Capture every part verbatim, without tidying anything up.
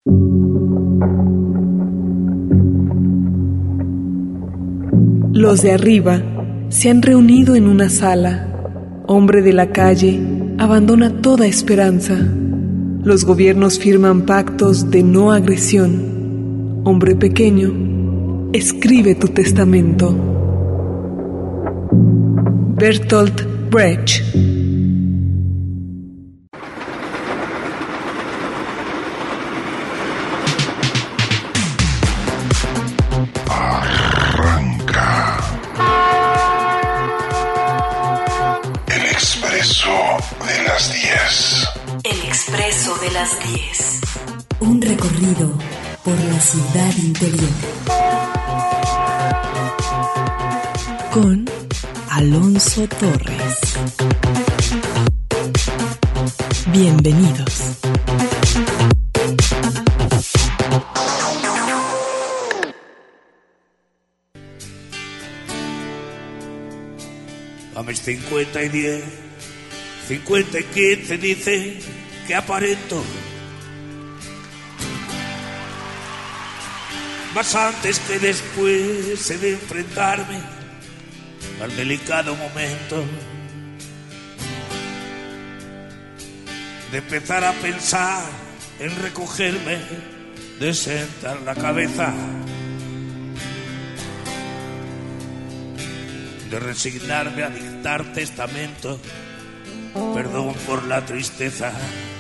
Los de arriba se han reunido en una sala. Hombre de la calle abandona toda esperanza. Los gobiernos firman pactos de no agresión. Hombre pequeño, escribe tu testamento. Bertolt Brecht. De las diez. El Expreso de las diez. Un recorrido por la ciudad interior. Con Alonso Torres. Bienvenidos. A mis cincuenta y diez, cincuenta y quince dice que aparento. Más antes que después he de enfrentarme al delicado momento de empezar a pensar en recogerme, de sentar la cabeza, de resignarme a dictar testamento. Perdón por la tristeza,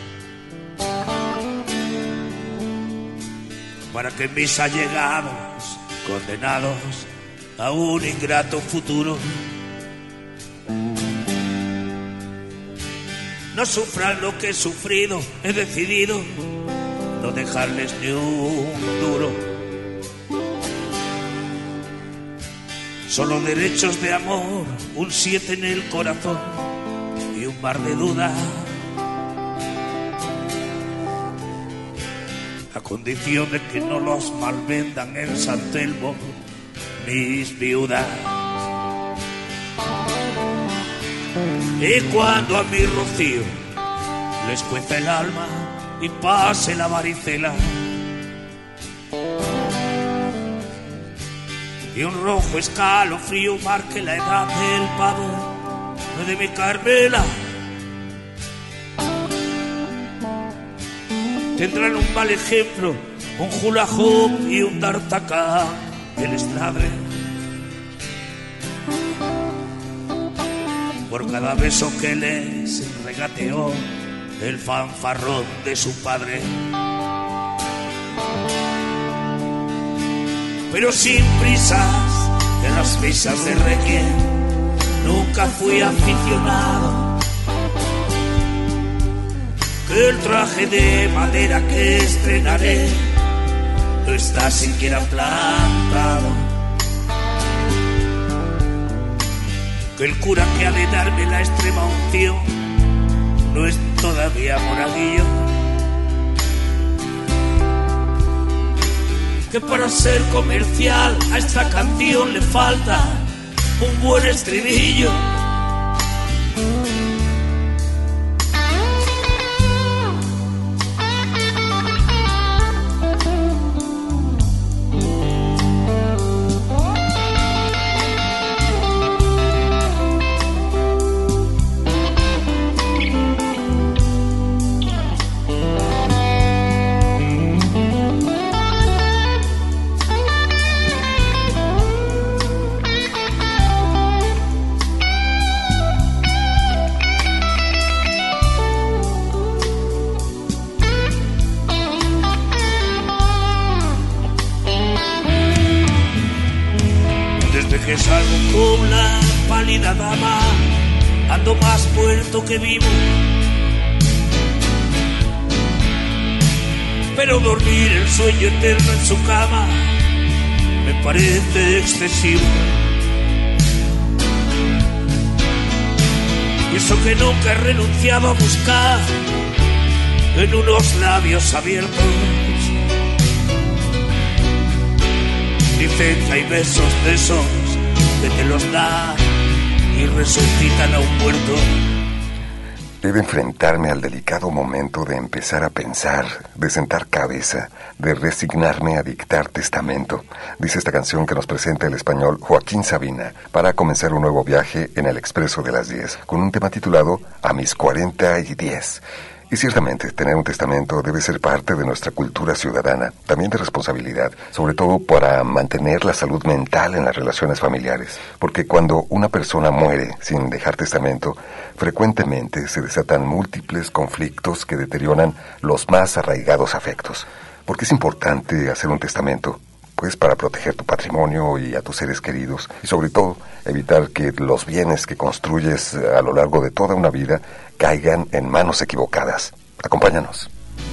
para que mis allegados, condenados a un ingrato futuro, no sufran lo que he sufrido. He decidido no dejarles ni un duro. Solo derechos de amor, un siete en el corazón y un mar de dudas, a condición de que no los malvendan en San Telmo mis viudas. Y cuando a mi Rocío les cueza el alma y pase la varicela, y un rojo escalofrío marque la edad del pavo de mi Carmela, tendrán un mal ejemplo, un hula hoop y un d'Artagnan que les ladre por cada beso que les regateó el fanfarrón de su padre. Pero sin prisas en las misas de Requiem nunca fui aficionado, que el traje de madera que estrenaré no está siquiera plantado, que el cura que ha de darme la extrema unción no es todavía monaguillo, que para ser comercial a esta canción le falta un buen estribillo. Que salgo con la pálida dama, ando más muerto que vivo, pero dormir el sueño eterno en su cama me parece excesivo. Y eso que nunca he renunciado a buscar en unos labios abiertos. Dicen que hay besos de esos que te los da y resucitan a un muerto. He de enfrentarme al delicado momento de empezar a pensar, de sentar cabeza, de resignarme a dictar testamento, dice esta canción que nos presenta el español Joaquín Sabina, para comenzar un nuevo viaje en el Expreso de las diez, con un tema titulado A mis cuarenta y diez. Y ciertamente, tener un testamento debe ser parte de nuestra cultura ciudadana, también de responsabilidad, sobre todo para mantener la salud mental en las relaciones familiares. Porque cuando una persona muere sin dejar testamento, frecuentemente se desatan múltiples conflictos que deterioran los más arraigados afectos. ¿Por qué es importante hacer un testamento? Pues para proteger tu patrimonio y a tus seres queridos, y sobre todo evitar que los bienes que construyes a lo largo de toda una vida caigan en manos equivocadas. Acompáñanos.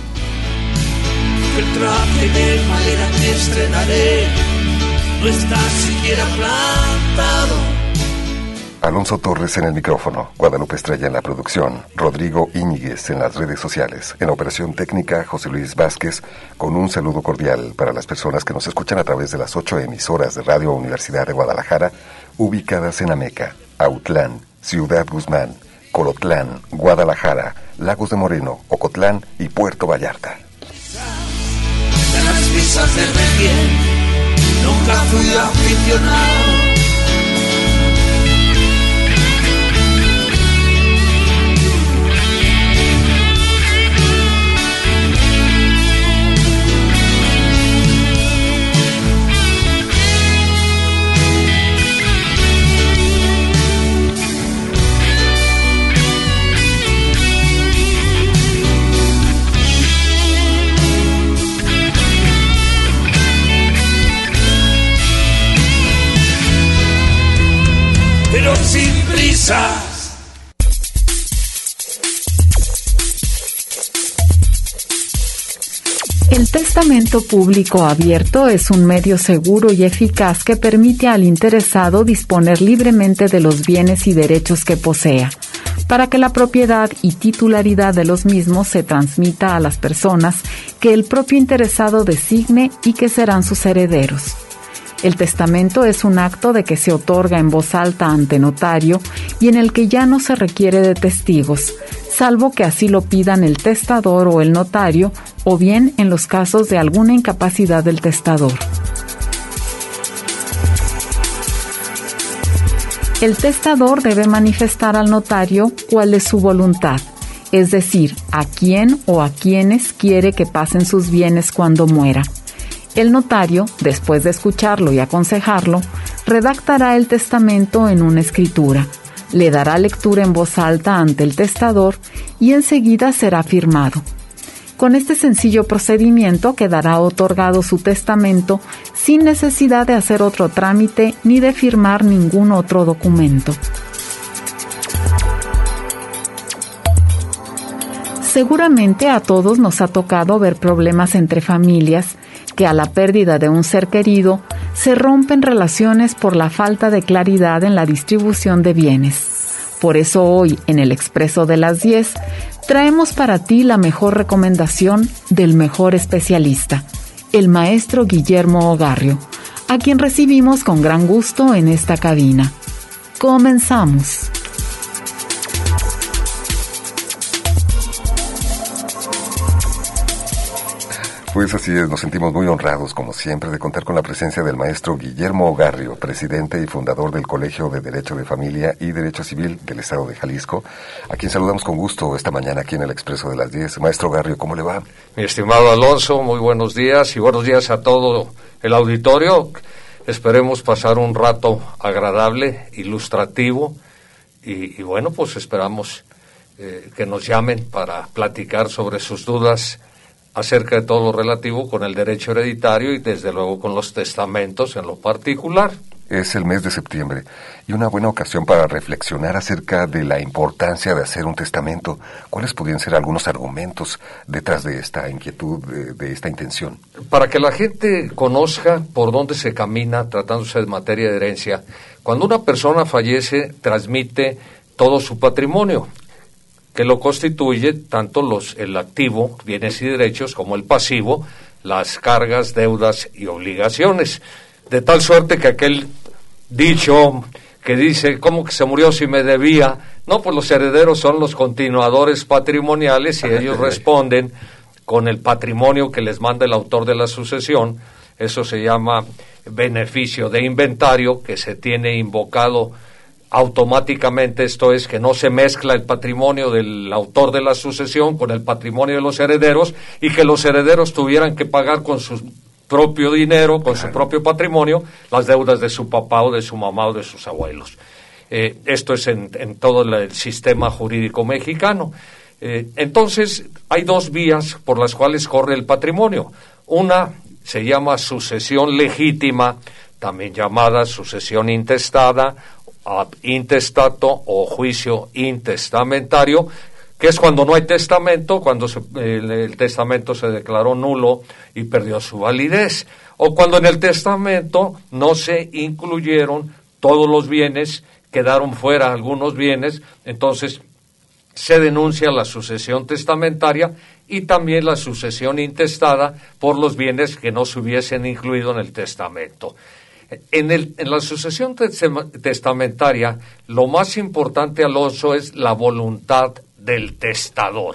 El traje de madera que estrenaré no está siquiera plantado. Alonso Torres en el micrófono, Guadalupe Estrella en la producción, Rodrigo Íñiguez en las redes sociales, en operación técnica José Luis Vázquez, con un saludo cordial para las personas que nos escuchan a través de las ocho emisoras de Radio Universidad de Guadalajara, ubicadas en Ameca, Autlán, Ciudad Guzmán, Colotlán, Guadalajara, Lagos de Moreno, Ocotlán y Puerto Vallarta. De las pizzas de rellén, nunca fui aficionado. Pero sin prisas. El testamento público abierto es un medio seguro y eficaz que permite al interesado disponer libremente de los bienes y derechos que posea, para que la propiedad y titularidad de los mismos se transmita a las personas que el propio interesado designe y que serán sus herederos. El testamento es un acto de que se otorga en voz alta ante notario y en el que ya no se requiere de testigos, salvo que así lo pidan el testador o el notario, o bien en los casos de alguna incapacidad del testador. El testador debe manifestar al notario cuál es su voluntad, es decir, a quién o a quiénes quiere que pasen sus bienes cuando muera. El notario, después de escucharlo y aconsejarlo, redactará el testamento en una escritura, le dará lectura en voz alta ante el testador y enseguida será firmado. Con este sencillo procedimiento quedará otorgado su testamento sin necesidad de hacer otro trámite ni de firmar ningún otro documento. Seguramente a todos nos ha tocado ver problemas entre familias que a la pérdida de un ser querido se rompen relaciones por la falta de claridad en la distribución de bienes. Por eso hoy, en el Expreso de las diez, traemos para ti la mejor recomendación del mejor especialista, el maestro Guillermo Ogarrio, a quien recibimos con gran gusto en esta cabina. Comenzamos. Pues así es, nos sentimos muy honrados, como siempre, de contar con la presencia del maestro Guillermo Ogarrio, presidente y fundador del Colegio de Derecho de Familia y Derecho Civil del Estado de Jalisco, a quien saludamos con gusto esta mañana aquí en el Expreso de las diez. Maestro Ogarrio, ¿cómo le va? Mi estimado Alonso, muy buenos días y buenos días a todo el auditorio. Esperemos pasar un rato agradable, ilustrativo y, y bueno, pues esperamos eh, que nos llamen para platicar sobre sus dudas acerca de todo lo relativo con el derecho hereditario y desde luego con los testamentos en lo particular. Es el mes de septiembre y una buena ocasión para reflexionar acerca de la importancia de hacer un testamento. ¿Cuáles podrían ser algunos argumentos detrás de esta inquietud, de, de esta intención? Para que la gente conozca por dónde se camina tratándose de materia de herencia, cuando una persona fallece, transmite todo su patrimonio, que lo constituye tanto los el activo, bienes y derechos, como el pasivo, las cargas, deudas y obligaciones. De tal suerte que aquel dicho que dice, ¿cómo que se murió si me debía? No, pues los herederos son los continuadores patrimoniales y ellos responden con el patrimonio que les manda el autor de la sucesión. Eso se llama beneficio de inventario, que se tiene invocado automáticamente, esto es que no se mezcla el patrimonio del autor de la sucesión con el patrimonio de los herederos y que los herederos tuvieran que pagar con su propio dinero, con su propio patrimonio, las deudas de su papá o de su mamá o de sus abuelos. Eh, esto es en, en todo el sistema jurídico mexicano. Eh, entonces, hay dos vías por las cuales corre el patrimonio. Una se llama sucesión legítima, también llamada sucesión intestada, ab intestato o juicio intestamentario, que es cuando no hay testamento, cuando se, el, el testamento se declaró nulo y perdió su validez, o cuando en el testamento no se incluyeron todos los bienes, quedaron fuera algunos bienes, entonces se denuncia la sucesión testamentaria y también la sucesión intestada por los bienes que no se hubiesen incluido en el testamento. En, el, en la sucesión testamentaria, lo más importante, Alonso, es la voluntad del testador.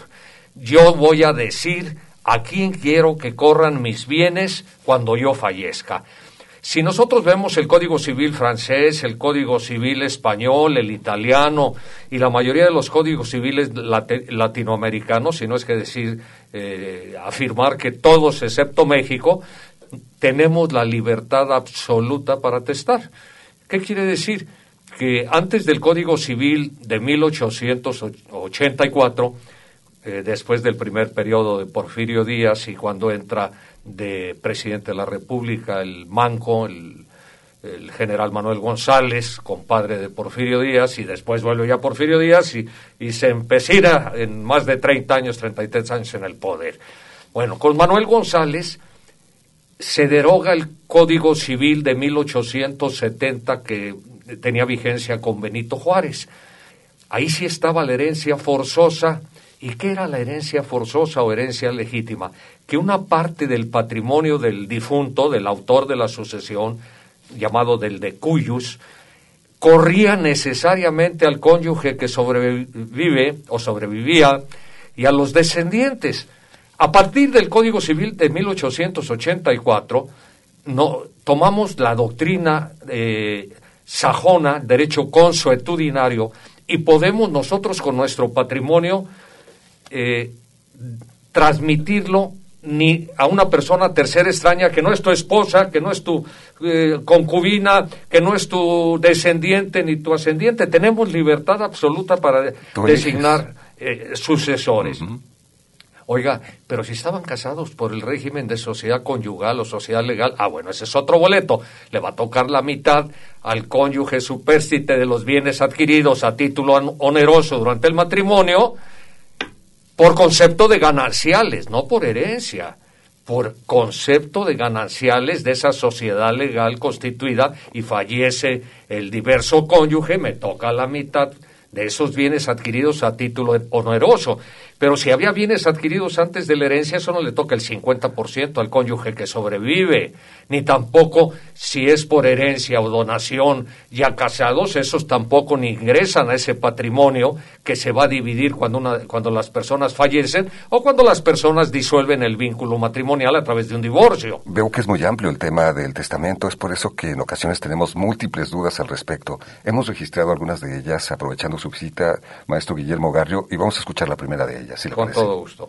Yo voy a decir a quién quiero que corran mis bienes cuando yo fallezca. Si nosotros vemos el Código Civil francés, el Código Civil español, el italiano y la mayoría de los códigos civiles lat- latinoamericanos, si no es que decir, eh, afirmar que todos excepto México, tenemos la libertad absoluta para testar. ¿Qué quiere decir? Que antes del Código Civil de mil ochocientos ochenta y cuatro, eh, después del primer periodo de Porfirio Díaz y cuando entra de presidente de la República el Manco, el, el general Manuel González, compadre de Porfirio Díaz, y después vuelve ya Porfirio Díaz y, y se empecina en más de treinta años, treinta y tres años en el poder. Bueno, con Manuel González se deroga el Código Civil de mil ochocientos setenta que tenía vigencia con Benito Juárez. Ahí sí estaba la herencia forzosa. ¿Y qué era la herencia forzosa o herencia legítima? Que una parte del patrimonio del difunto, del autor de la sucesión, llamado del decuyus, corría necesariamente al cónyuge que sobrevive o sobrevivía y a los descendientes. A partir del Código Civil de mil ochocientos ochenta y cuatro, no, tomamos la doctrina eh, sajona, derecho consuetudinario, y podemos nosotros con nuestro patrimonio eh, transmitirlo ni a una persona tercera extraña que no es tu esposa, que no es tu eh, concubina, que no es tu descendiente ni tu ascendiente. Tenemos libertad absoluta para designar eh, sucesores. Uh-huh. Oiga, pero si estaban casados por el régimen de sociedad conyugal o sociedad legal, ah, bueno, ese es otro boleto. Le va a tocar la mitad al cónyuge supérstite de los bienes adquiridos a título oneroso durante el matrimonio, por concepto de gananciales, no por herencia, por concepto de gananciales de esa sociedad legal constituida, y fallece el diverso cónyuge, me toca la mitad de esos bienes adquiridos a título oneroso. Pero si había bienes adquiridos antes de la herencia, eso no le toca el cincuenta por ciento al cónyuge que sobrevive, ni tampoco si es por herencia o donación ya casados, esos tampoco ni ingresan a ese patrimonio que se va a dividir cuando, una, cuando las personas fallecen o cuando las personas disuelven el vínculo matrimonial a través de un divorcio. Veo que es muy amplio el tema del testamento, es por eso que en ocasiones tenemos múltiples dudas al respecto. Hemos registrado algunas de ellas aprovechando su visita, maestro Guillermo Garrio, y vamos a escuchar la primera de ellas. Si Con parece. Todo gusto.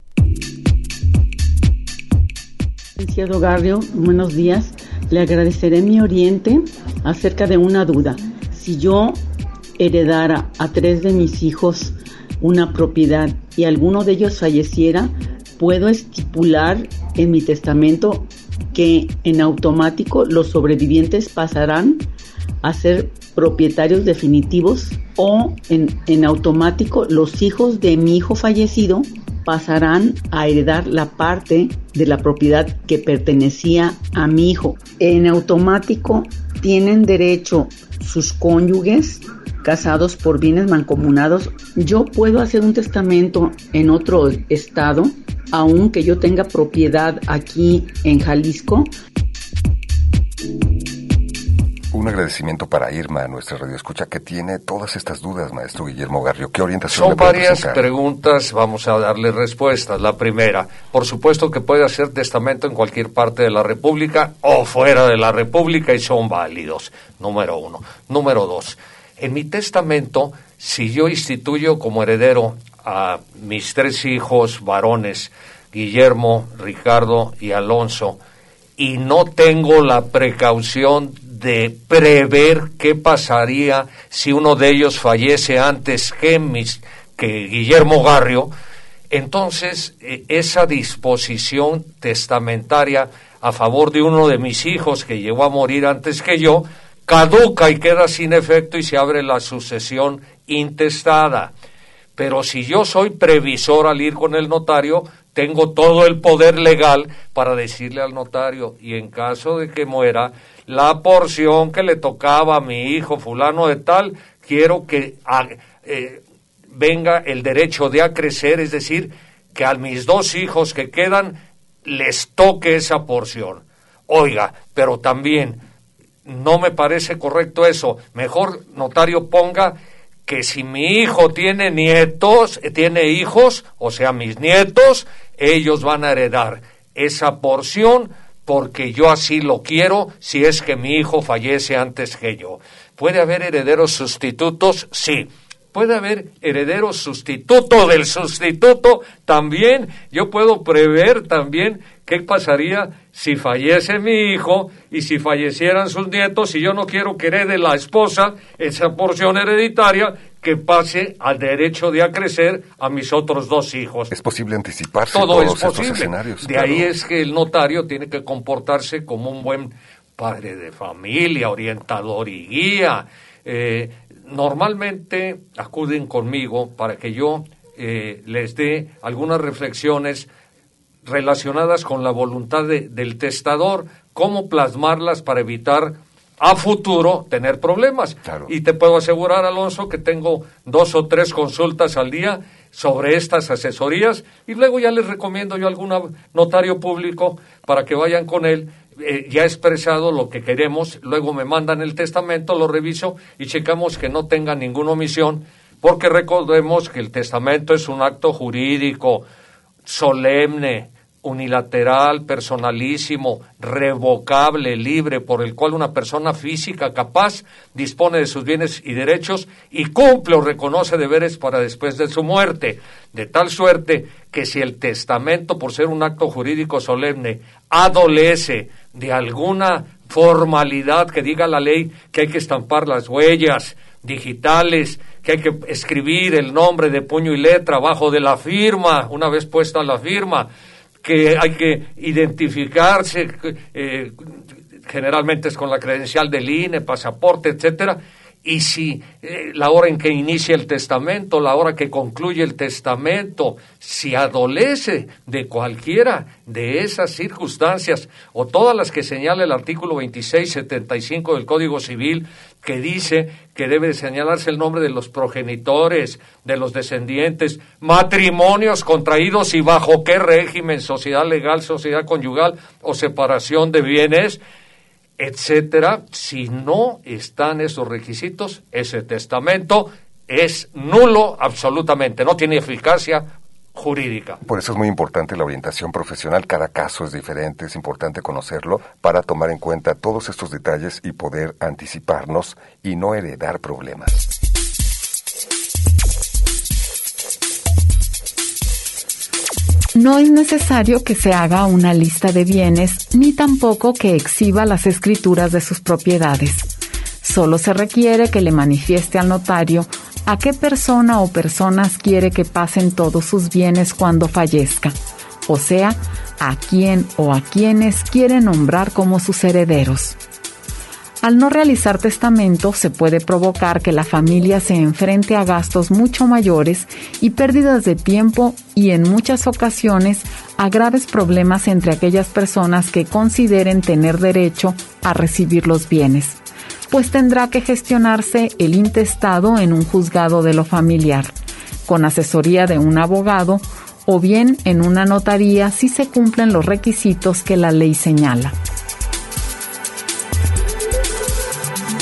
Licenciado Garrio, buenos días. Le agradeceré mi oriente acerca de una duda. Si yo heredara a tres de mis hijos una propiedad y alguno de ellos falleciera, ¿puedo estipular en mi testamento que en automático los sobrevivientes pasarán a ser propietarios definitivos, o en, en automático los hijos de mi hijo fallecido pasarán a heredar la parte de la propiedad que pertenecía a mi hijo? En automático tienen derecho sus cónyuges casados por bienes mancomunados. Yo puedo hacer un testamento en otro estado, aunque yo tenga propiedad aquí en Jalisco. Un agradecimiento para Irma, nuestra radioescucha, que tiene todas estas dudas, maestro Guillermo Garrio. ¿Qué orientación le puede Son varias presentar? preguntas, vamos a darle respuestas. La primera, por supuesto que puede hacer testamento en cualquier parte de la República o fuera de la República y son válidos, número uno. Número dos, en mi testamento, si yo instituyo como heredero a mis tres hijos varones, Guillermo, Ricardo y Alonso, y no tengo la precaución de prever qué pasaría si uno de ellos fallece antes que, mis, que Guillermo Garrio, entonces eh, esa disposición testamentaria a favor de uno de mis hijos que llegó a morir antes que yo, caduca y queda sin efecto y se abre la sucesión intestada. Pero si yo soy previsor al ir con el notario, tengo todo el poder legal para decirle al notario, y en caso de que muera, la porción que le tocaba a mi hijo fulano de tal, quiero que a, eh, venga el derecho de acrecer, es decir, que a mis dos hijos que quedan les toque esa porción. Oiga, pero también no me parece correcto eso. Mejor, notario, ponga que si mi hijo tiene nietos, tiene hijos, o sea, mis nietos, ellos van a heredar esa porción porque yo así lo quiero si es que mi hijo fallece antes que yo. ¿Puede haber herederos sustitutos? Sí. ¿Puede haber herederos sustituto del sustituto? También. Yo puedo prever también qué pasaría si fallece mi hijo y si fallecieran sus nietos, y yo no quiero que herede la esposa esa porción hereditaria, que pase al derecho de acrecer a mis otros dos hijos. Es posible anticiparse Todo todos es posible. estos escenarios. De claro. ahí es que el notario tiene que comportarse como un buen padre de familia, orientador y guía. Eh, normalmente acuden conmigo para que yo eh, les dé algunas reflexiones relacionadas con la voluntad de, del testador, cómo plasmarlas para evitar a futuro tener problemas. Claro. Y te puedo asegurar, Alonso, que tengo dos o tres consultas al día sobre estas asesorías, y luego ya les recomiendo yo algún notario público para que vayan con él, eh, ya expresado lo que queremos, luego me mandan el testamento, lo reviso y checamos que no tenga ninguna omisión, porque recordemos que el testamento es un acto jurídico solemne, unilateral, personalísimo, revocable, libre, por el cual una persona física capaz dispone de sus bienes y derechos y cumple o reconoce deberes para después de su muerte, de tal suerte que si el testamento, por ser un acto jurídico solemne, adolece de alguna formalidad que diga la ley que hay que estampar las huellas digitales, que hay que escribir el nombre de puño y letra abajo de la firma, una vez puesta la firma, que hay que identificarse, eh, generalmente es con la credencial del I N E, pasaporte, etcétera, y si eh, la hora en que inicia el testamento, la hora que concluye el testamento, si adolece de cualquiera de esas circunstancias, o todas las que señala el artículo veintiséis setenta y cinco del Código Civil, que dice que debe señalarse el nombre de los progenitores, de los descendientes, matrimonios contraídos y bajo qué régimen, sociedad legal, sociedad conyugal o separación de bienes, etcétera. Si no están esos requisitos, ese testamento es nulo absolutamente, no tiene eficacia jurídica. Por eso es muy importante la orientación profesional. Cada caso es diferente, es importante conocerlo para tomar en cuenta todos estos detalles y poder anticiparnos y no heredar problemas. No es necesario que se haga una lista de bienes, ni tampoco que exhiba las escrituras de sus propiedades. Solo se requiere que le manifieste al notario a qué persona o personas quiere que pasen todos sus bienes cuando fallezca, o sea, a quién o a quienes quiere nombrar como sus herederos. Al no realizar testamento, se puede provocar que la familia se enfrente a gastos mucho mayores y pérdidas de tiempo y, en muchas ocasiones, a graves problemas entre aquellas personas que consideren tener derecho a recibir los bienes, pues tendrá que gestionarse el intestado en un juzgado de lo familiar, con asesoría de un abogado, o bien en una notaría si se cumplen los requisitos que la ley señala.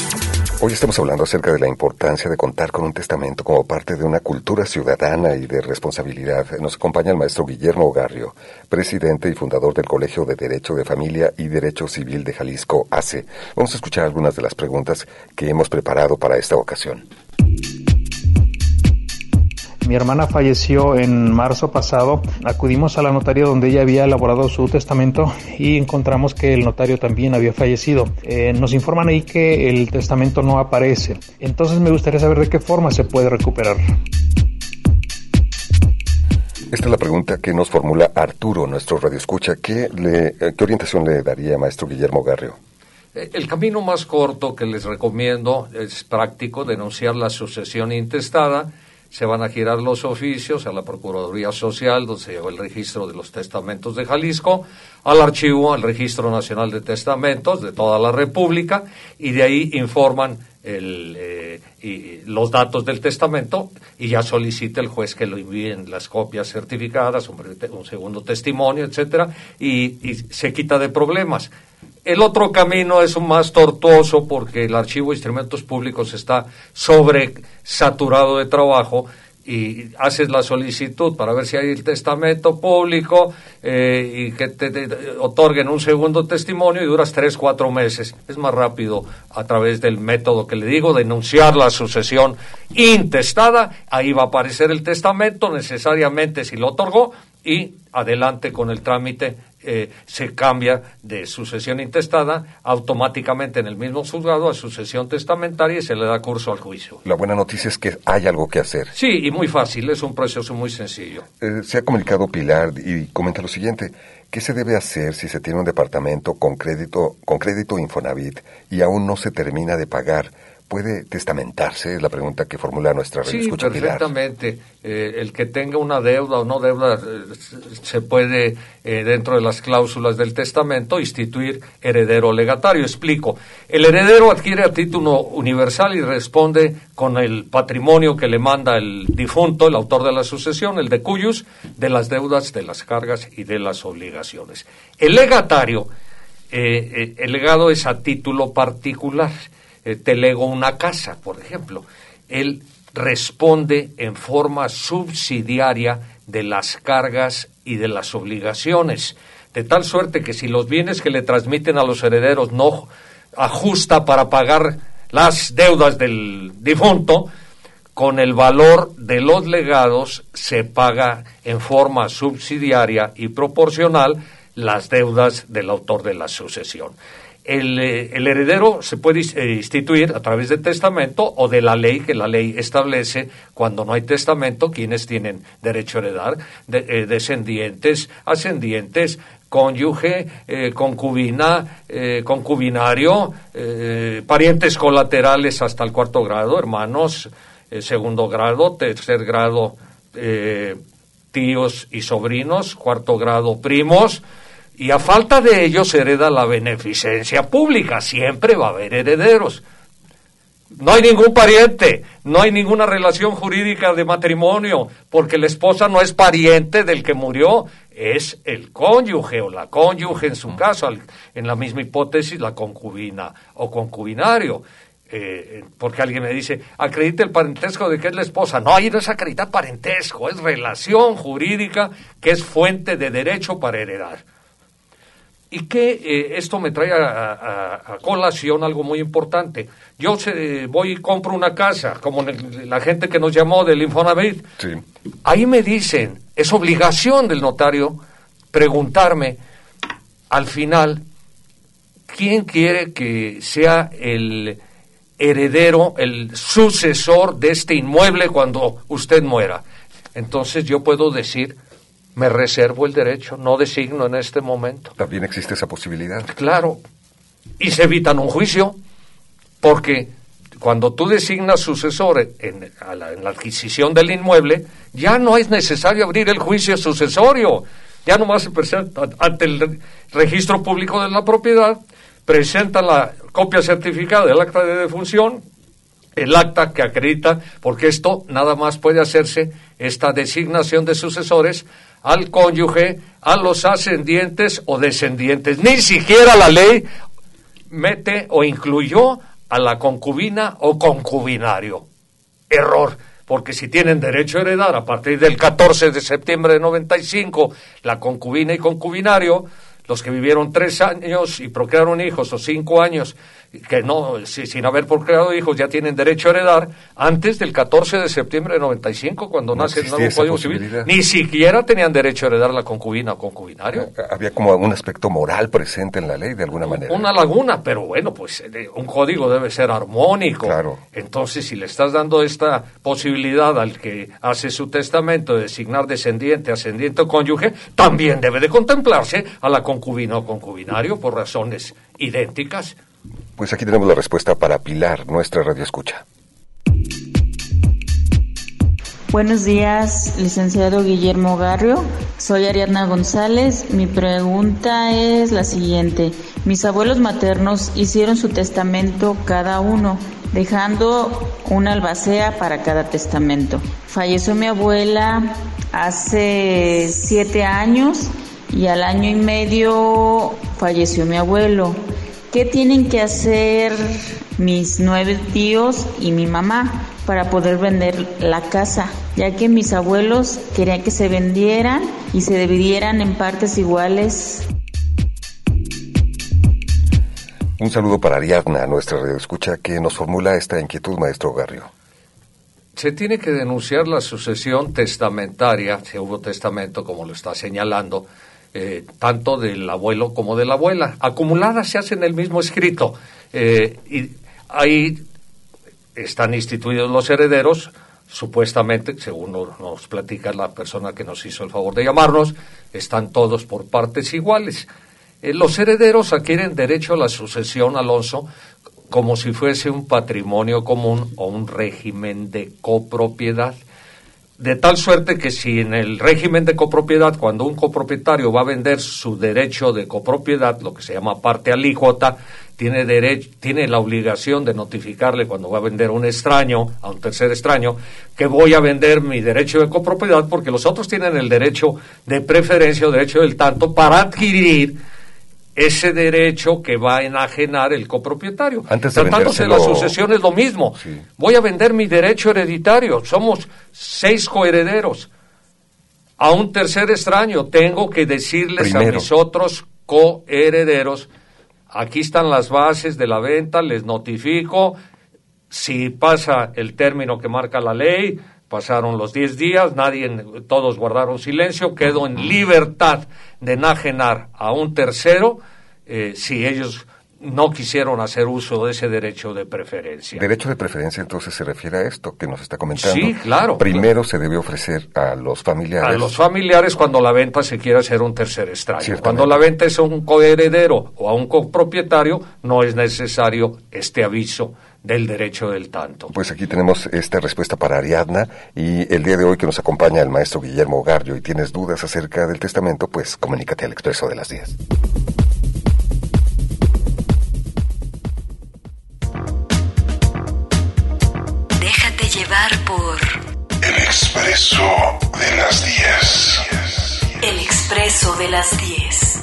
Hoy estamos hablando acerca de la importancia de contar con un testamento como parte de una cultura ciudadana y de responsabilidad. Nos acompaña el maestro Guillermo Garrio, presidente y fundador del Colegio de Derecho de Familia y Derecho Civil de Jalisco, A C E. Vamos a escuchar algunas de las preguntas que hemos preparado para esta ocasión. Mi hermana falleció en marzo pasado. Acudimos a la notaría donde ella había elaborado su testamento y encontramos que el notario también había fallecido. Eh, nos informan ahí que el testamento no aparece. Entonces me gustaría saber de qué forma se puede recuperar. Esta es la pregunta que nos formula Arturo, nuestro radioescucha. ¿Qué, le, ¿Qué orientación le daría, maestro Guillermo Garrio? El camino más corto que les recomiendo es práctico, denunciar la sucesión intestada. Se van a girar los oficios a la Procuraduría Social, donde se lleva el registro de los testamentos de Jalisco, al archivo, al Registro Nacional de Testamentos de toda la República, y de ahí informan el, eh, y los datos del testamento, y ya solicita el juez que lo envíen las copias certificadas, un, un segundo testimonio, etcétera, y, y se quita de problemas. El otro camino es un más tortuoso porque el Archivo de Instrumentos Públicos está sobresaturado de trabajo y haces la solicitud para ver si hay el testamento público eh, y que te, te otorguen un segundo testimonio y duras tres, cuatro meses. Es más rápido a través del método que le digo, denunciar la sucesión intestada. Ahí va a aparecer el testamento necesariamente si lo otorgó y adelante con el trámite. Eh, se cambia de sucesión intestada automáticamente en el mismo juzgado a sucesión testamentaria y se le da curso al juicio. La buena noticia es que hay algo que hacer. Sí, y muy fácil, es un proceso muy sencillo. Eh, se ha comunicado Pilar y comenta lo siguiente: ¿qué se debe hacer si se tiene un departamento con crédito, con crédito Infonavit y aún no se termina de pagar? ¿Puede testamentarse? Es la pregunta que formula nuestra radioescucha Pilar. Sí, perfectamente. Eh, el que tenga una deuda o no deuda, eh, se puede, eh, dentro de las cláusulas del testamento, instituir heredero legatario. Explico. El heredero adquiere a título universal y responde con el patrimonio que le manda el difunto, el autor de la sucesión, el de cuyos, de las deudas, de las cargas y de las obligaciones. El legatario, eh, eh, el legado es a título particular. Eh, te lego una casa, por ejemplo. Él responde en forma subsidiaria de las cargas y de las obligaciones, de tal suerte que si los bienes que le transmiten a los herederos no ajusta para pagar las deudas del difunto, con el valor de los legados se paga en forma subsidiaria y proporcional las deudas del autor de la sucesión. El, el heredero se puede instituir a través de testamento o de la ley, que la ley establece cuando no hay testamento, quienes tienen derecho a heredar, de, eh, descendientes, ascendientes, cónyuge, eh, concubina, eh, concubinario, eh, parientes colaterales hasta el cuarto grado, hermanos, eh, segundo grado, tercer grado, eh, tíos y sobrinos, cuarto grado, primos. Y a falta de ellos se hereda la beneficencia pública, siempre va a haber herederos. No hay ningún pariente, no hay ninguna relación jurídica de matrimonio, porque la esposa no es pariente del que murió, es el cónyuge o la cónyuge en su caso, en la misma hipótesis la concubina o concubinario. Eh, porque alguien me dice, acredite el parentesco de que es la esposa. No, ahí no es acreditar parentesco, es relación jurídica que es fuente de derecho para heredar. Y que eh, esto me trae a, a, a colación algo muy importante. Yo se, voy y compro una casa, como la gente que nos llamó del Infonavit. Sí. Ahí me dicen, es obligación del notario preguntarme al final quién quiere que sea el heredero, el sucesor de este inmueble cuando usted muera. Entonces yo puedo decir, me reservo el derecho, no designo en este momento. También existe esa posibilidad. Claro, y se evitan un juicio, porque cuando tú designas sucesor en, a la, en la adquisición del inmueble, ya no es necesario abrir el juicio sucesorio, ya nomás se presenta ante el registro público de la propiedad, presenta la copia certificada del acta de defunción, el acta que acredita, porque esto nada más puede hacerse, esta designación de sucesores, al cónyuge, a los ascendientes o descendientes. Ni siquiera la ley mete o incluyó a la concubina o concubinario. Error, porque si tienen derecho a heredar a partir del catorce de septiembre de noventa y cinco, la concubina y concubinario, los que vivieron tres años y procrearon hijos, o cinco años, que no, si, sin haber procreado hijos, ya tienen derecho a heredar antes del catorce de septiembre de noventa y cinco, cuando no nace el nuevo Código Civil. Ni siquiera tenían derecho a heredar la concubina o concubinario. Había como un aspecto moral presente en la ley, de alguna manera. Una laguna, pero bueno, pues un código debe ser armónico. Claro. Entonces, si le estás dando esta posibilidad al que hace su testamento de designar descendiente, ascendiente o cónyuge, también debe de contemplarse a la concubina o concubinario por razones idénticas. Pues aquí tenemos la respuesta para Pilar, nuestra radioescucha. Buenos días, licenciado Guillermo Garrio. Soy Ariadna González. Mi pregunta es la siguiente. Mis abuelos maternos hicieron su testamento cada uno, dejando una albacea para cada testamento. Falleció mi abuela hace siete años y al año y medio falleció mi abuelo. ¿Qué tienen que hacer mis nueve tíos y mi mamá para poder vender la casa? Ya que mis abuelos querían que se vendieran y se dividieran en partes iguales. Un saludo para Ariadna, nuestra radioescucha, que nos formula esta inquietud, maestro Garrio. Se tiene que denunciar la sucesión testamentaria, si hubo testamento, como lo está señalando, Eh, tanto del abuelo como de la abuela. Acumuladas se hacen el mismo escrito. Eh, y ahí están instituidos los herederos, supuestamente, según nos platica la persona que nos hizo el favor de llamarnos, están todos por partes iguales. Eh, los herederos adquieren derecho a la sucesión, Alonso, como si fuese un patrimonio común o un régimen de copropiedad. De tal suerte que si en el régimen de copropiedad, cuando un copropietario va a vender su derecho de copropiedad, lo que se llama parte alícuota, tiene derecho, tiene la obligación de notificarle cuando va a vender a un extraño, a un tercer extraño, que voy a vender mi derecho de copropiedad porque los otros tienen el derecho de preferencia o derecho del tanto para adquirir ese derecho que va a enajenar el copropietario. Antes de Tratándose de la sucesión es lo mismo. Sí. Voy a vender mi derecho hereditario. Somos seis coherederos. A un tercer extraño tengo que decirles Primero. a mis otros coherederos, aquí están las bases de la venta, les notifico. Si pasa el término que marca la ley, pasaron los diez días, nadie, todos guardaron silencio, quedo en libertad de enajenar a un tercero eh, si ellos no quisieron hacer uso de ese derecho de preferencia. Derecho de preferencia, entonces, se refiere a esto que nos está comentando. Sí, claro. Primero claro. se debe ofrecer a los familiares. A los familiares cuando la venta se quiere hacer un tercer extraño. Cuando la venta es a un coheredero o a un copropietario, no es necesario este aviso del derecho del tanto. Pues aquí tenemos esta respuesta para Ariadna, y el día de hoy que nos acompaña el maestro Guillermo Garrio y tienes dudas acerca del testamento, pues comunícate al Expreso de las diez. Déjate llevar por El Expreso de las diez. El Expreso de las diez.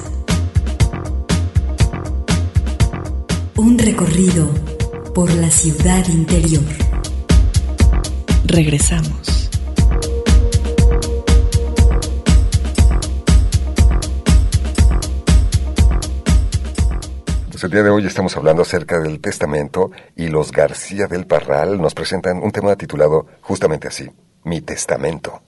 Un recorrido por la ciudad interior. Regresamos. Pues el día de hoy estamos hablando acerca del testamento, y los García del Parral nos presentan un tema titulado justamente así: Mi testamento.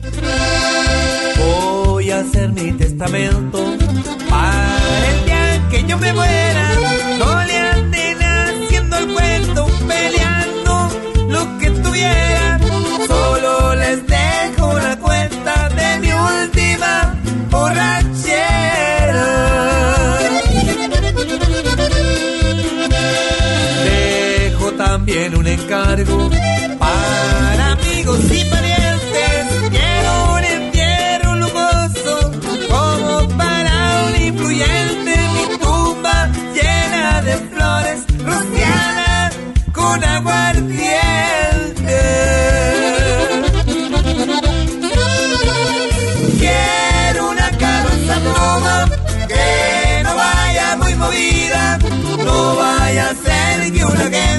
Voy a hacer mi testamento para el día que yo me muera. No le anden haciendo el cuento, peleando lo que tuviera. Solo les dejo la cuenta de mi última borrachera. Dejo también un encargo para amigos y parientes. Quiero un entierro lujoso como para un influyente. Mi tumba llena de flores rociada con aguardiente. Quiero una carroza pluma que no vaya muy movida, no vaya a ser que una guerra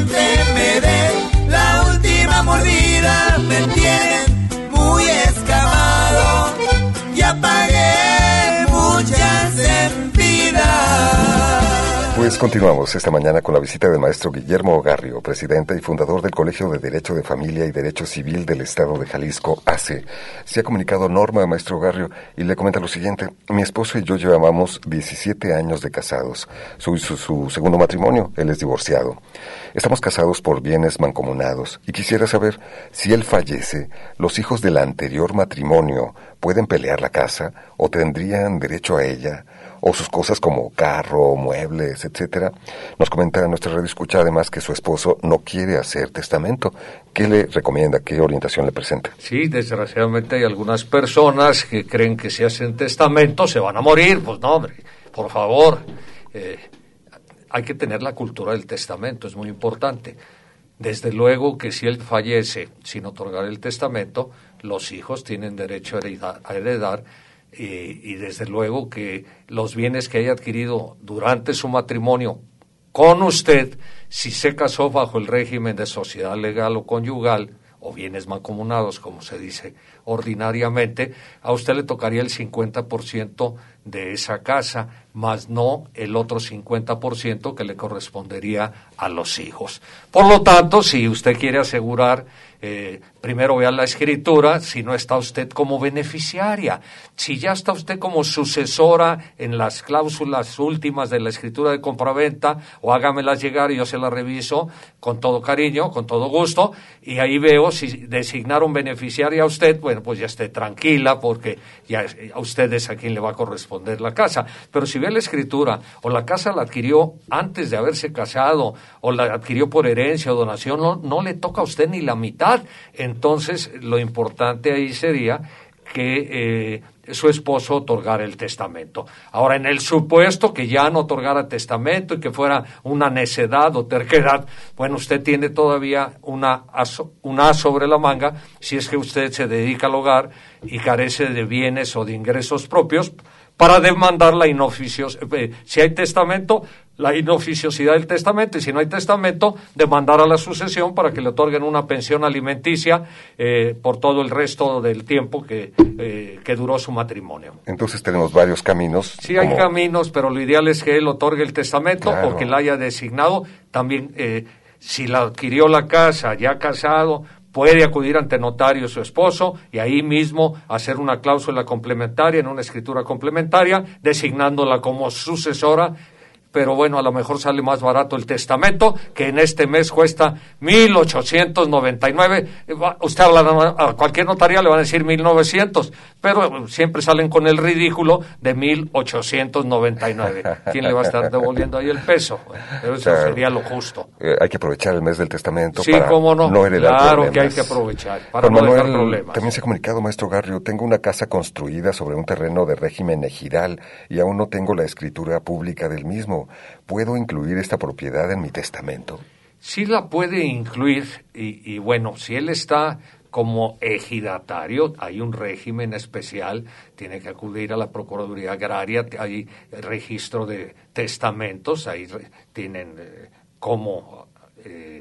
Pues continuamos esta mañana con la visita del maestro Guillermo Ogarrio, presidente y fundador del Colegio de Derecho de Familia y Derecho Civil del Estado de Jalisco, A C E. Se ha comunicado Norma, maestro Ogarrio, y le comenta lo siguiente: mi esposo y yo llevamos diecisiete años de casados. Soy su, su segundo matrimonio, él es divorciado. Estamos casados por bienes mancomunados y quisiera saber si él fallece, ¿los hijos del anterior matrimonio pueden pelear la casa o tendrían derecho a ella? O sus cosas como carro, muebles, etcétera. Nos comenta nuestra radio escucha además que su esposo no quiere hacer testamento. ¿Qué le recomienda? ¿Qué orientación le presenta? Sí, desgraciadamente hay algunas personas que creen que si hacen testamento se van a morir. Pues no, hombre, por favor. Eh, hay que tener la cultura del testamento, es muy importante. Desde luego que si él fallece sin otorgar el testamento, los hijos tienen derecho a heredar, a heredar Y, y desde luego que los bienes que haya adquirido durante su matrimonio con usted, si se casó bajo el régimen de sociedad legal o conyugal, o bienes mancomunados, como se dice ordinariamente, a usted le tocaría el cincuenta por ciento de esa casa, más no el otro cincuenta por ciento que le correspondería a los hijos. Por lo tanto, si usted quiere asegurar, eh, primero vea la escritura, si no está usted como beneficiaria. Si ya está usted como sucesora en las cláusulas últimas de la escritura de compraventa, o hágamelas llegar y yo se las reviso con todo cariño, con todo gusto, y ahí veo si designaron beneficiaria a usted, bueno, pues ya esté tranquila, porque ya a usted es a quien le va a corresponder la casa. Pero si ve la escritura, o la casa la adquirió antes de haberse casado, o la adquirió por herencia o donación, no, no le toca a usted ni la mitad. Entonces, lo importante ahí sería que eh, su esposo otorgara el testamento. Ahora, en el supuesto que ya no otorgara testamento y que fuera una necedad o terquedad, bueno, usted tiene todavía una as, una as sobre la manga si es que usted se dedica al hogar y carece de bienes o de ingresos propios, para demandar la inoficiosidad. Eh, si hay testamento, la inoficiosidad del testamento, y si no hay testamento, demandar a la sucesión para que le otorguen una pensión alimenticia eh, por todo el resto del tiempo que, eh, que duró su matrimonio. Entonces tenemos varios caminos. Sí, como... hay caminos, pero lo ideal es que él otorgue el testamento, claro, o que la haya designado. También, eh, si la adquirió la casa ya casado, puede acudir ante notario su esposo y ahí mismo hacer una cláusula complementaria en una escritura complementaria, designándola como sucesora. Pero bueno, a lo mejor sale más barato el testamento, que en este mes cuesta mil ochocientos noventa y nueve. Usted habla a cualquier notaría, le van a decir mil novecientos, pero siempre salen con el ridículo de mil ochocientos noventa y nueve. ¿Quién le va a estar devolviendo ahí el peso? Pero eso claro, sería lo justo. Eh, hay que aprovechar el mes del testamento, sí, para cómo no, no heredar claro problemas. Que hay que aprovechar, para Juan no Manuel, dejar problemas. También se ha comunicado, maestro Ogarrio: tengo una casa construida sobre un terreno de régimen ejidal y aún no tengo la escritura pública del mismo. ¿Puedo incluir esta propiedad en mi testamento? Sí la puede incluir, y, y bueno, si él está como ejidatario, hay un régimen especial, tiene que acudir a la Procuraduría Agraria, hay registro de testamentos, ahí re, tienen eh, como... Eh,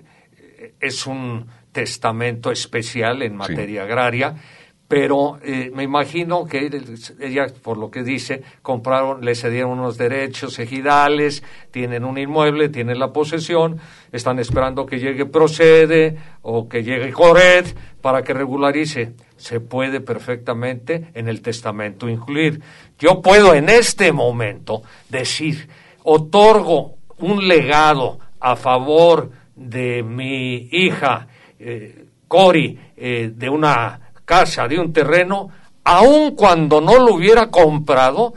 es un testamento especial en materia sí. agraria, pero eh, me imagino que ella, por lo que dice, compraron, le cedieron unos derechos ejidales, tienen un inmueble, tienen la posesión, están esperando que llegue Procede o que llegue Coret para que regularice. Se puede perfectamente en el testamento incluir. Yo puedo en este momento decir, otorgo un legado a favor de mi hija eh, Cori, eh, de una casa, de un terreno, aun cuando no lo hubiera comprado,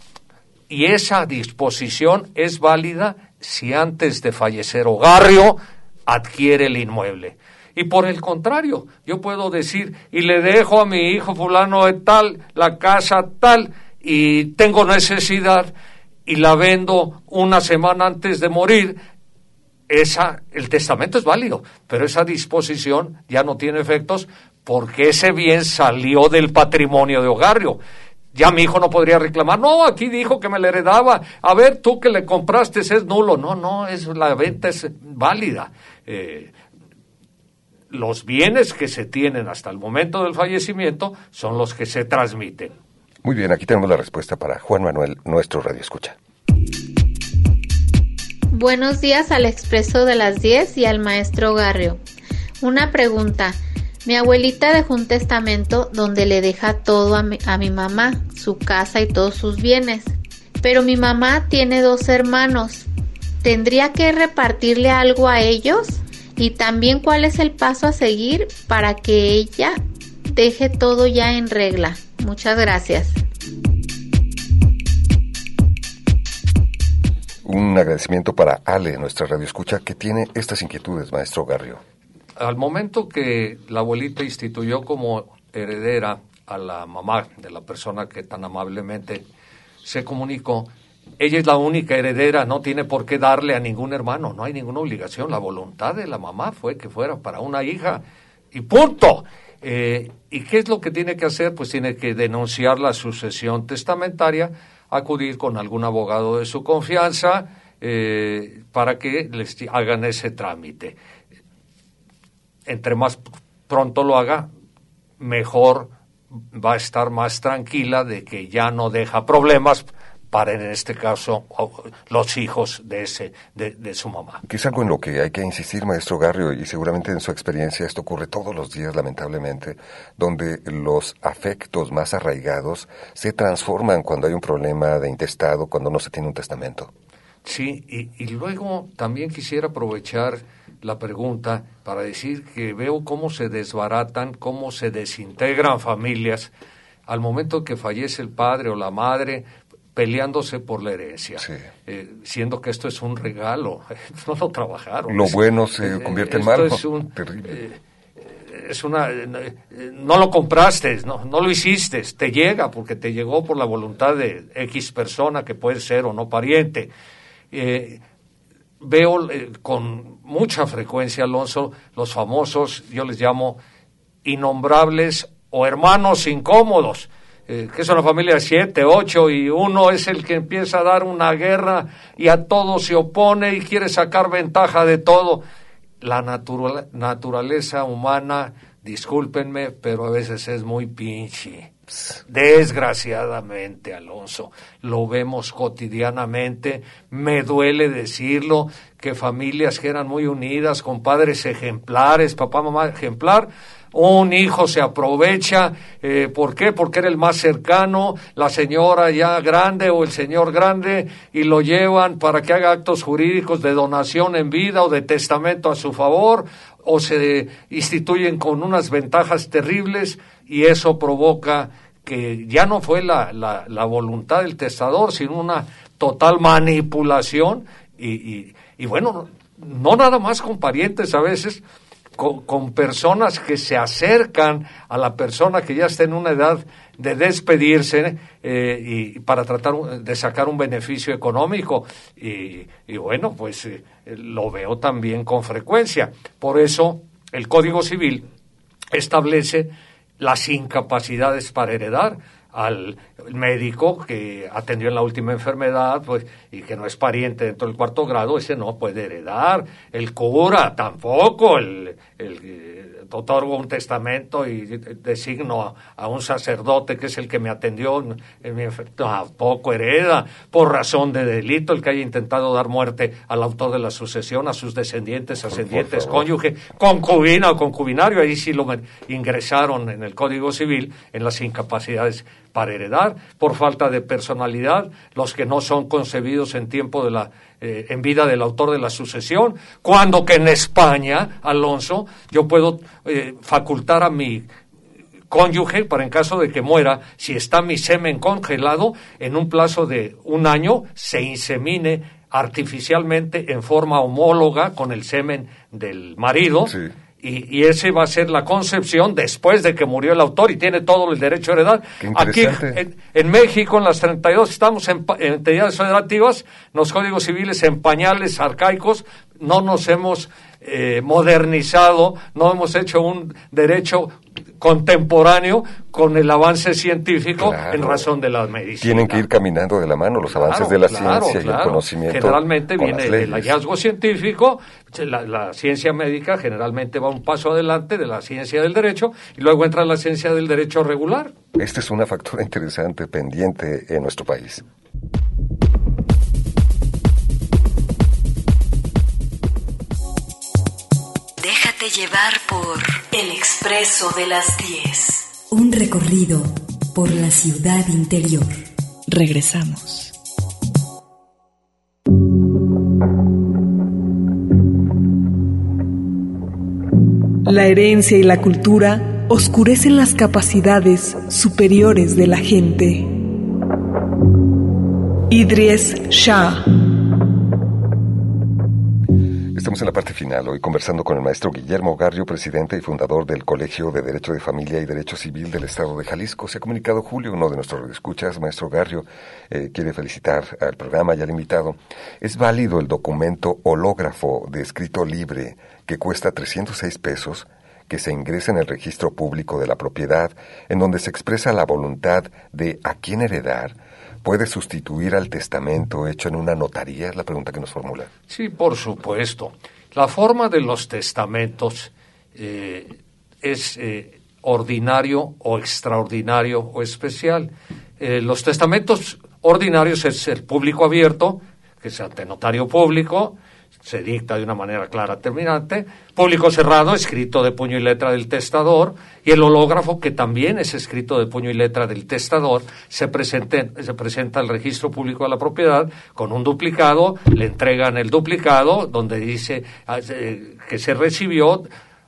y esa disposición es válida si antes de fallecer Ogarrio adquiere el inmueble. Y por el contrario, yo puedo decir, y le dejo a mi hijo fulano de tal, la casa tal, y tengo necesidad, y la vendo una semana antes de morir. Esa, el testamento es válido, pero esa disposición ya no tiene efectos porque ese bien salió del patrimonio de Ogarrio. Ya mi hijo no podría reclamar, no, aquí dijo que me le heredaba, a ver, tú que le compraste es nulo. No, no, es, la venta es válida. Eh, los bienes que se tienen hasta el momento del fallecimiento son los que se transmiten. Muy bien, aquí tenemos la respuesta para Juan Manuel, nuestro radioescucha. Buenos días al Expreso de las diez y al maestro Garrio. Una pregunta. Mi abuelita dejó un testamento donde le deja todo a mi, a mi mamá, su casa y todos sus bienes. Pero mi mamá tiene dos hermanos. ¿Tendría que repartirle algo a ellos? Y también, ¿cuál es el paso a seguir para que ella deje todo ya en regla? Muchas gracias. Un agradecimiento para Ale, nuestra radioescucha, que tiene estas inquietudes, maestro Garrio. Al momento que la abuelita instituyó como heredera a la mamá de la persona que tan amablemente se comunicó, ella es la única heredera, no tiene por qué darle a ningún hermano, no hay ninguna obligación. La voluntad de la mamá fue que fuera para una hija y punto. Eh, ¿Y qué es lo que tiene que hacer? Pues tiene que denunciar la sucesión testamentaria, acudir con algún abogado de su confianza eh, para que les hagan ese trámite. Entre más pronto lo haga, mejor va a estar más tranquila de que ya no deja problemas para, en este caso, los hijos de ese de, de su mamá. Que es algo en lo que hay que insistir, maestro Garrio, y seguramente en su experiencia esto ocurre todos los días, lamentablemente, donde los afectos más arraigados se transforman cuando hay un problema de intestado, cuando no se tiene un testamento. Sí, y, y luego también quisiera aprovechar la pregunta para decir que veo cómo se desbaratan, cómo se desintegran familias al momento que fallece el padre o la madre, peleándose por la herencia, sí. eh, siendo que esto es un regalo, no lo trabajaron. Lo bueno se convierte eh, en malo. Es un, terrible. Eh, es una, eh, no lo compraste, no, no lo hiciste, te llega porque te llegó por la voluntad de X persona que puede ser o no pariente. Eh, veo eh, con mucha frecuencia, Alonso, los famosos, yo les llamo innombrables o hermanos incómodos. Eh, que es una familia de siete, ocho, y uno es el que empieza a dar una guerra y a todo se opone y quiere sacar ventaja de todo. La natural, naturaleza humana, discúlpenme, pero a veces es muy pinche. Desgraciadamente, Alonso, lo vemos cotidianamente. Me duele decirlo, que familias que eran muy unidas, con padres ejemplares, papá, mamá ejemplar, un hijo se aprovecha, eh, ¿por qué? Porque era el más cercano, la señora ya grande o el señor grande, y lo llevan para que haga actos jurídicos de donación en vida o de testamento a su favor, o se instituyen con unas ventajas terribles, y eso provoca que ya no fue la, la, la voluntad del testador, sino una total manipulación, y, y, y bueno, no nada más con parientes a veces, Con, con personas que se acercan a la persona que ya está en una edad de despedirse eh, y para tratar de sacar un beneficio económico y, y bueno, pues eh, lo veo también con frecuencia. Por eso el Código Civil establece las incapacidades para heredar. Al médico que atendió en la última enfermedad, pues, y que no es pariente dentro del cuarto grado, ese no puede heredar. El cura tampoco, el, el otorgo un testamento y designo a, a un sacerdote que es el que me atendió en, en mi enfermedad, tampoco hereda, por razón de delito, el que haya intentado dar muerte al autor de la sucesión, a sus descendientes, ascendientes, cónyuge, concubina o concubinario, ahí sí lo ingresaron en el Código Civil en las incapacidades para heredar, por falta de personalidad, los que no son concebidos en tiempo de la eh, en vida del autor de la sucesión, cuando que en España, Alonso, yo puedo eh, facultar a mi cónyuge para, en caso de que muera, si está mi semen congelado, en un plazo de un año se insemine artificialmente en forma homóloga con el semen del marido. Sí. Y, y ese va a ser la concepción después de que murió el autor y tiene todo el derecho a heredar. Aquí en, en México, en las treinta y dos, estamos en, en entidades federativas, los códigos civiles en pañales arcaicos, no nos hemos eh, modernizado, no hemos hecho un derecho contemporáneo con el avance científico, claro, en razón de la medicina. Tienen que ir caminando de la mano los avances claro, de la claro, ciencia claro. y el conocimiento. Generalmente viene el hallazgo científico, la, la ciencia médica generalmente va un paso adelante de la ciencia del derecho y luego entra la ciencia del derecho regular. Esta es una factura interesante pendiente en nuestro país. Déjate llevar por El Expreso de las diez. Un recorrido por la ciudad interior. Regresamos. La herencia y la cultura oscurecen las capacidades superiores de la gente. Idries Shah. Estamos en la parte final, hoy conversando con el maestro Guillermo Garrio, presidente y fundador del Colegio de Derecho de Familia y Derecho Civil del Estado de Jalisco. Se ha comunicado Julio, uno de nuestros escuchas, maestro Garrio, eh, quiere felicitar al programa y al invitado. ¿Es válido el documento hológrafo de escrito libre que cuesta trescientos seis pesos, que se ingresa en el registro público de la propiedad, en donde se expresa la voluntad de a quién heredar? ¿Puede sustituir al testamento hecho en una notaría? Es la pregunta que nos formula. Sí, por supuesto. La forma de los testamentos eh, es eh, ordinario o extraordinario o especial. Eh, los testamentos ordinarios es el público abierto, que es ante notario público, se dicta de una manera clara, terminante, público cerrado, escrito de puño y letra del testador, y el hológrafo, que también es escrito de puño y letra del testador, se, presente, se presenta al registro público de la propiedad con un duplicado, le entregan el duplicado, donde dice eh, que se recibió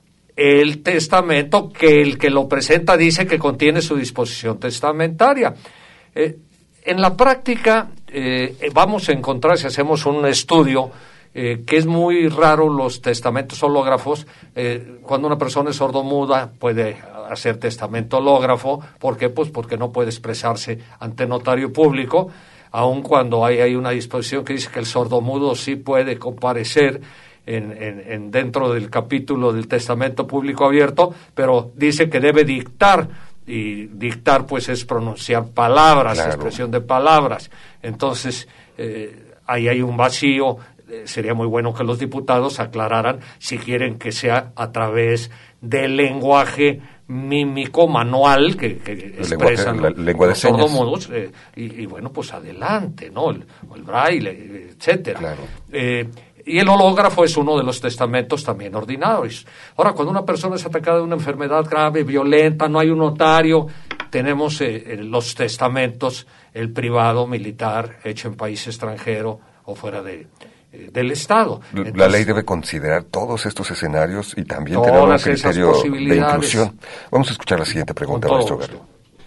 el testamento, que el que lo presenta dice que contiene su disposición testamentaria. Eh, en la práctica eh, vamos a encontrar, si hacemos un estudio, Eh, que es muy raro los testamentos hológrafos. Eh, cuando una persona es sordomuda puede hacer testamento hológrafo. ¿Por qué? Pues porque no puede expresarse ante notario público, aun cuando hay, hay una disposición que dice que el sordomudo sí puede comparecer en, en, en dentro del capítulo del testamento público abierto, pero dice que debe dictar, y dictar pues es pronunciar palabras, claro. Expresión de palabras. Entonces eh, ahí hay un vacío. Sería muy bueno que los diputados aclararan si quieren que sea a través del lenguaje mímico manual que, que expresan lenguaje, la, lengua los sordomudos, eh, y, y bueno, pues adelante, ¿no? El, el braille, etcétera. Claro. Eh, y el hológrafo es uno de los testamentos también ordinarios. Ahora, cuando una persona es atacada de una enfermedad grave, violenta, no hay un notario, tenemos eh, los testamentos, el privado, militar, hecho en país extranjero o fuera de del Estado. Entonces, la ley debe considerar todos estos escenarios y también tener un criterio de inclusión. Vamos a escuchar la siguiente pregunta, maestro Garrio.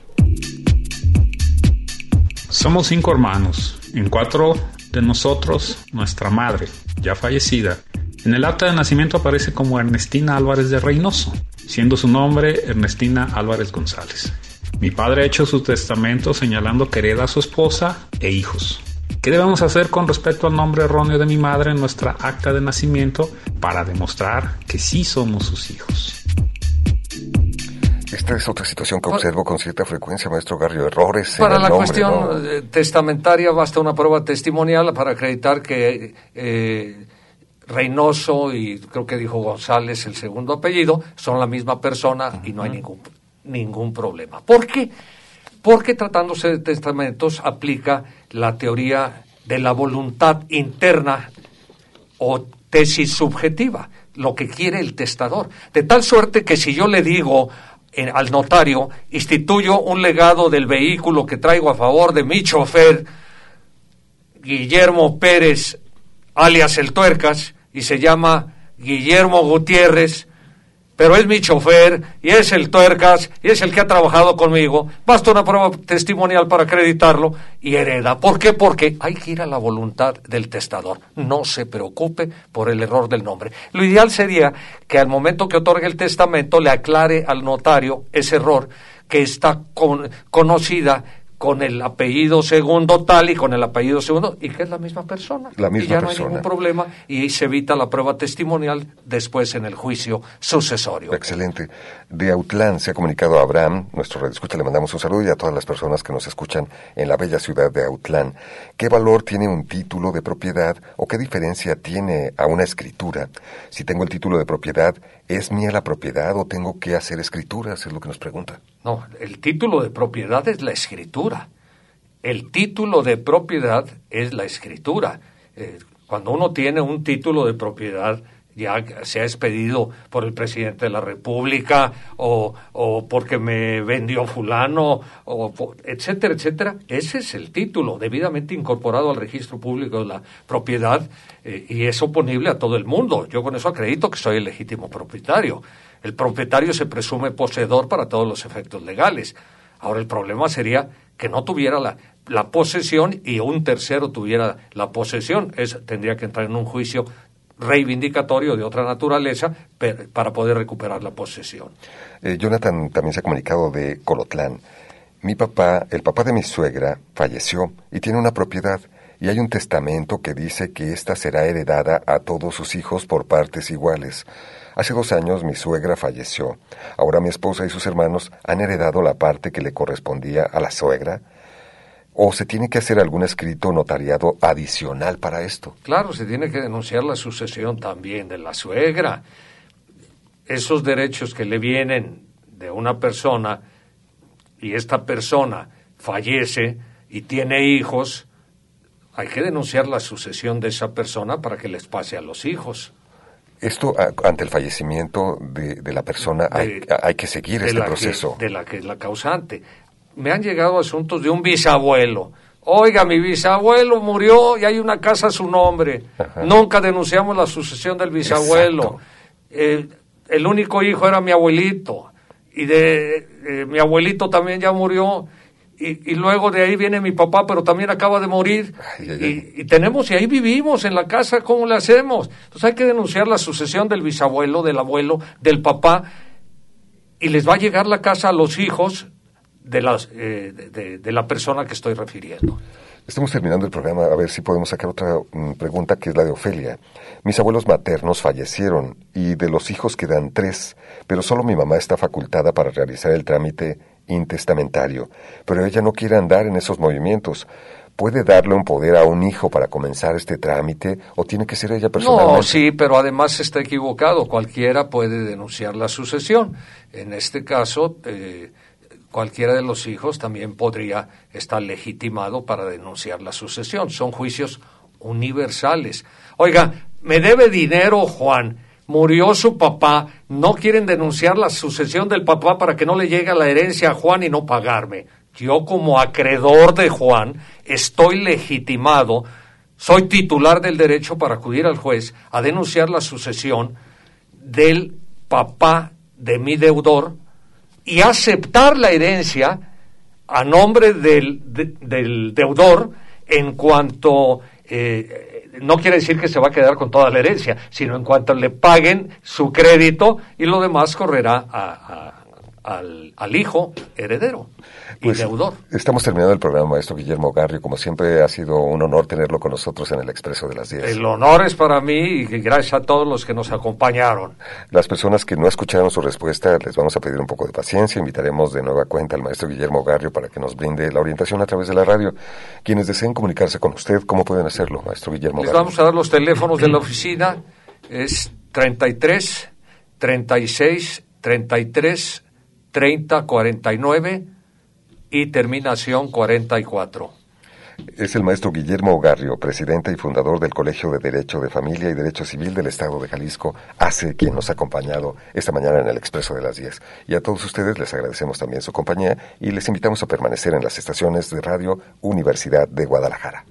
Somos cinco hermanos. En cuatro de nosotros, nuestra madre, ya fallecida, en el acta de nacimiento aparece como Ernestina Álvarez de Reynoso, siendo su nombre Ernestina Álvarez González. Mi padre ha hecho su testamento señalando que hereda a su esposa e hijos. ¿Qué debemos hacer con respecto al nombre erróneo de mi madre en nuestra acta de nacimiento para demostrar que sí somos sus hijos? Esta es otra situación que observo con cierta frecuencia, maestro Garrio, errores para en el la nombre, cuestión ¿no? testamentaria basta una prueba testimonial para acreditar que eh, Reynoso y creo que dijo González, el segundo apellido, son la misma persona. Uh-huh. Y no hay ningún, ningún problema. ¿Por qué? Porque tratándose de testamentos aplica la teoría de la voluntad interna o tesis subjetiva, lo que quiere el testador. De tal suerte que si yo le digo eh, al notario, instituyo un legado del vehículo que traigo a favor de mi chofer, Guillermo Pérez, alias el Tuercas, y se llama Guillermo Gutiérrez, pero es mi chofer, y es el Tuercas, y es el que ha trabajado conmigo, basta una prueba testimonial para acreditarlo, y hereda. ¿Por qué? Porque hay que ir a la voluntad del testador. No se preocupe por el error del nombre. Lo ideal sería que al momento que otorgue el testamento le aclare al notario ese error, que está con, conocida con el apellido segundo tal y con el apellido segundo, y que es la misma persona. La misma y ya persona. No hay ningún problema, y se evita la prueba testimonial después en el juicio sucesorio. Excelente. De Autlán se ha comunicado a Abraham, nuestro radioescucha, le mandamos un saludo, y a todas las personas que nos escuchan en la bella ciudad de Autlán. ¿Qué valor tiene un título de propiedad o qué diferencia tiene a una escritura? Si tengo el título de propiedad, ¿es mía la propiedad o tengo que hacer escrituras? Es lo que nos pregunta. No, el título de propiedad es la escritura. El título de propiedad es la escritura. Eh, cuando uno tiene un título de propiedad, ya sea expedido por el presidente de la República o, o porque me vendió fulano, o etcétera, etcétera. Ese es el título, debidamente incorporado al registro público de la propiedad, eh, y es oponible a todo el mundo. Yo con eso acredito que soy el legítimo propietario. El propietario se presume poseedor para todos los efectos legales. Ahora el problema sería que no tuviera la, la posesión y un tercero tuviera la posesión. Es, tendría que entrar en un juicio reivindicatorio de otra naturaleza per, para poder recuperar la posesión. Eh, Jonathan también se ha comunicado de Colotlán. Mi papá, el papá de mi suegra, falleció y tiene una propiedad, y hay un testamento que dice que ésta será heredada a todos sus hijos por partes iguales. Hace dos años mi suegra falleció. Ahora mi esposa y sus hermanos han heredado la parte que le correspondía a la suegra. ¿O se tiene que hacer algún escrito notariado adicional para esto? Claro, se tiene que denunciar la sucesión también de la suegra. Esos derechos que le vienen de una persona y esta persona fallece y tiene hijos, hay que denunciar la sucesión de esa persona para que les pase a los hijos. Esto, ante el fallecimiento de, de la persona, de, hay, hay que seguir este proceso. Que, de la que es la causante. Me han llegado asuntos de un bisabuelo. Oiga, mi bisabuelo murió y hay una casa a su nombre. Ajá. Nunca denunciamos la sucesión del bisabuelo. Eh, el único hijo era mi abuelito. Y de eh, mi abuelito también ya murió. Y, y luego de ahí viene mi papá, pero también acaba de morir. Ay, ay, ay. Y, y tenemos, y ahí vivimos en la casa, ¿cómo le hacemos? Entonces hay que denunciar la sucesión del bisabuelo, del abuelo, del papá, y les va a llegar la casa a los hijos de, las, eh, de, de, de la persona que estoy refiriendo. Estamos terminando el programa, a ver si podemos sacar otra um, pregunta, que es la de Ofelia. Mis abuelos maternos fallecieron y de los hijos quedan tres, pero solo mi mamá está facultada para realizar el trámite intestamentario, pero ella no quiere andar en esos movimientos. ¿Puede darle un poder a un hijo para comenzar este trámite o tiene que ser ella personalmente? No, sí, pero además está equivocado. Cualquiera puede denunciar la sucesión. En este caso, eh, cualquiera de los hijos también podría estar legitimado para denunciar la sucesión. Son juicios universales. Oiga, me debe dinero Juan, murió su papá, no quieren denunciar la sucesión del papá para que no le llegue la herencia a Juan y no pagarme. Yo como acreedor de Juan estoy legitimado, soy titular del derecho para acudir al juez a denunciar la sucesión del papá de mi deudor y aceptar la herencia a nombre del, de, del deudor en cuanto... Eh, no quiere decir que se va a quedar con toda la herencia, sino en cuanto le paguen su crédito y lo demás correrá a, a, al, al hijo heredero y pues, deudor. Estamos terminando el programa, maestro Guillermo Garrio. Como siempre ha sido un honor tenerlo con nosotros en el Expreso de las diez. El honor es para mí y gracias a todos los que nos acompañaron. Las personas que no escucharon su respuesta, les vamos a pedir un poco de paciencia. Invitaremos de nueva cuenta al maestro Guillermo Garrio para que nos brinde la orientación a través de la radio. Quienes deseen comunicarse con usted, ¿cómo pueden hacerlo, maestro Guillermo Garrio? Les vamos a dar los teléfonos de la oficina. Es treinta y tres, treinta y seis, treinta y tres, treinta, cuarenta y nueve y terminación cuarenta y cuatro. Es el maestro Guillermo Garrio, presidente y fundador del Colegio de Derecho de Familia y Derecho Civil del Estado de Jalisco, ACE, quien nos ha acompañado esta mañana en el Expreso de las diez. Y a todos ustedes les agradecemos también su compañía y les invitamos a permanecer en las estaciones de Radio Universidad de Guadalajara.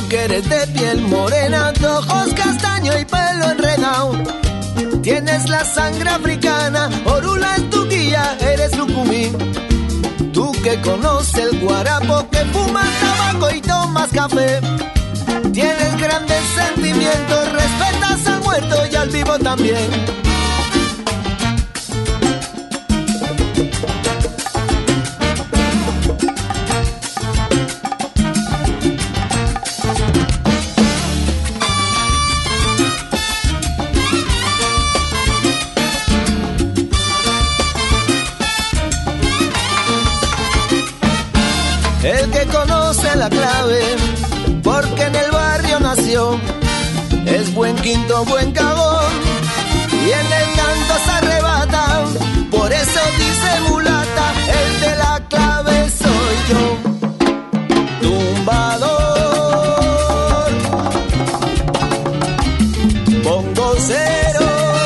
que eres de piel morena, de ojos castaño y pelo enredado. Tienes la sangre africana, Orula es tu guía, eres lucumí. Tú que conoces el guarapo, que fumas tabaco y tomas café. Tienes grandes sentimientos, respetas al muerto y al vivo también. El que conoce la clave, porque en el barrio nació, es buen quinto, buen cagón, y en el canto se arrebata, por eso dice mulata, el de la clave soy yo. Tumbador, bongocero,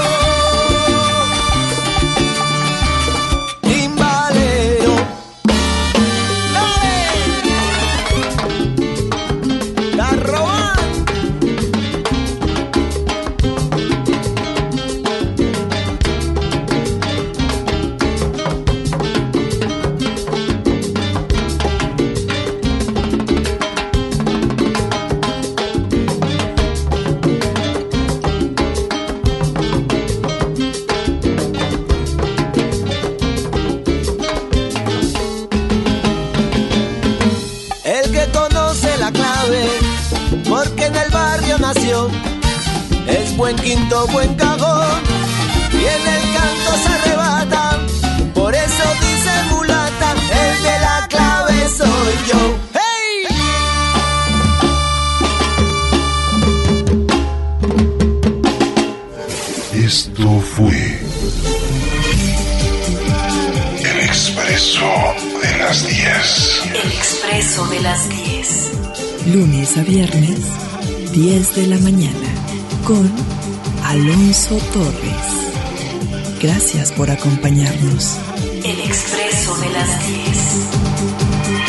porque en el barrio nació, es buen quinto, buen cagón, y en el canto se arrebata, por eso dice mulata, el de la clave soy yo. ¡Hey! Esto fue El Expreso de las diez. El Expreso de las diez. Lunes a viernes, diez de la mañana, con Alonso Torres. Gracias por acompañarnos. El Expreso de las diez.